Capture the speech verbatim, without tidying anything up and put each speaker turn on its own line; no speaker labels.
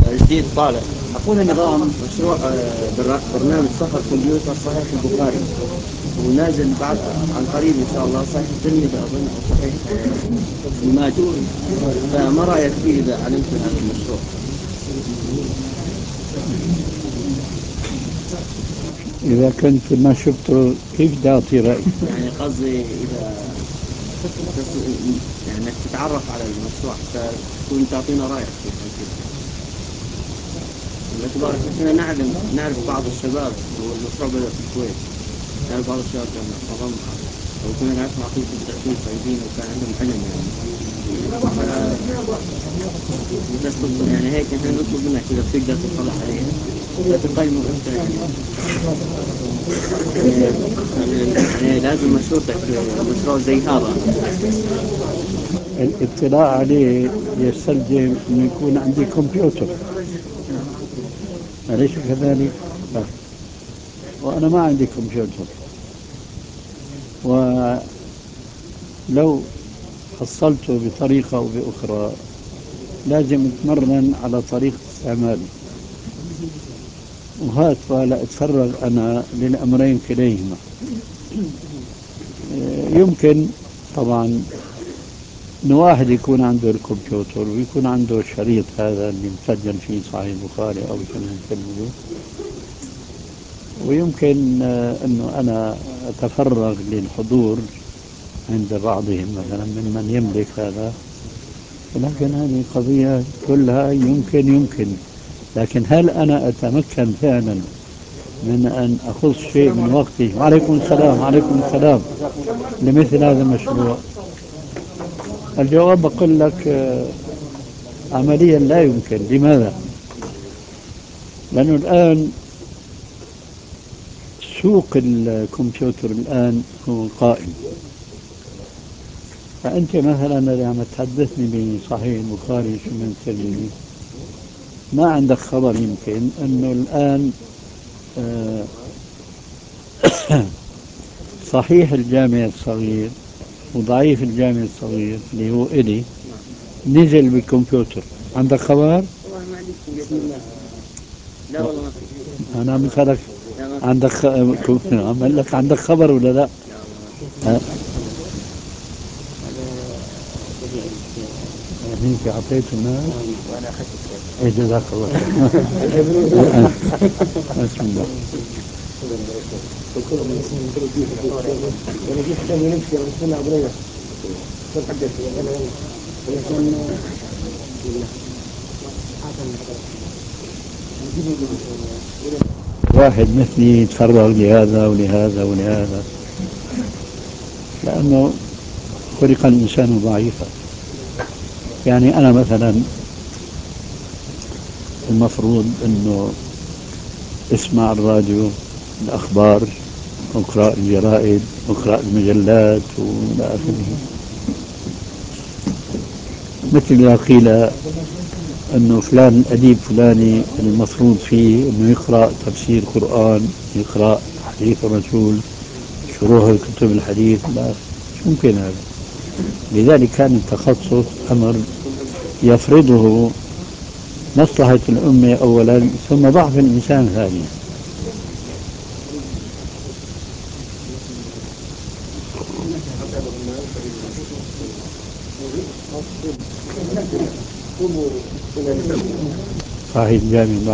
جديد طالع. أقول نظام مشروع آه، بر- برنامج صفر كمبيوتر صحيح البخاري، ونازل بعد عن قريب إن شاء الله صحيح الترمذي أظن أو صحيح آه، ابن ماجه. فما رأيك فيه إذا علمت هذا المشروع؟
إذا كنت ما شفته كيف بدي أعطي رأي؟
يعني قصدي إذا يعني انك تتعرف على المشروع حتى تكون تعطينا رايك فيه كذا. باعتبار احنا نعلم نعرف بعض الشباب والمشروع بدأ في الكويت، نعرف بعض الشباب كان معظم او كنا نعرف عقيدة التأكيد طيبين وكان عندهم علم يعني. ف يعني هيك احنا نطلب منك اذا بتقدر تطلع عليه تقيمه انت يعني. يعني, يعني لازم مشروعك مشروع زي هذا.
الاطلاع عليه يستلزم أن يكون عندي كمبيوتر، أليس كذلك؟ لا. وأنا ما عندي كمبيوتر، ولو حصلته بطريقة أو بأخرى لازم أتمرن على طريقة استعماله، وهات ولا أتفرغ أنا للأمرين كليهما. يمكن طبعا إن واحد يكون عنده الكمبيوتر ويكون عنده الشريط هذا اللي مسجل فيه صحيح البخاري أو سنن الترمذي، ويمكن آه، أنه أنا أتفرغ للحضور عند بعضهم مثلا ممن يملك هذا. ولكن هذه قضية كلها يمكن يمكن لكن هل أنا أتمكن فعلا من أن أخص شيء من وقتي؟ وعليكم السلام. وعليكم السلام. لمثل هذا المشروع؟ الجواب بقول لك آه، عمليا لا يمكن. لماذا؟ لأنه الآن سوق الكمبيوتر الآن هو قائم. فأنت مثلا لما تحدثني بصحيح البخاري وسنن الترمذي ما عندك خبر يمكن أنه الآن آه، صحيح الجامع الصغير وضعيف الجامع الصغير اللي هو إلي نزل بالكمبيوتر. عندك خبر؟
والله ما عندي كمبيوتر. لا والله ما في.
أنا مثلك عندك خ... عمل لك عندك خبر ولا لا؟
لا والله
ها؟ هيك أعطيته الناس
وانا اخذت.
إيه جزاك الله خير. بسم الله. واحد مثلي يتفرغ لهذا ولهذا ولهذا، لأنه خلق الإنسان ضعيفا. يعني أنا مثلا المفروض أنه اسمع الراديو الأخبار، اقرأ الجرائد، اقرأ المجلات وإلى آخره. مثل ما قيل أنه فلان أديب فلاني المفروض فيه أنه يقرأ تفسير قرآن، يقرأ حديث الرسول، شروح كتب الحديث. لا، مش ممكن هذا. لذلك كان التخصص أمر يفرضه مصلحة الأمة أولا ثم ضعف الإنسان ثانيا. صحيح الجامع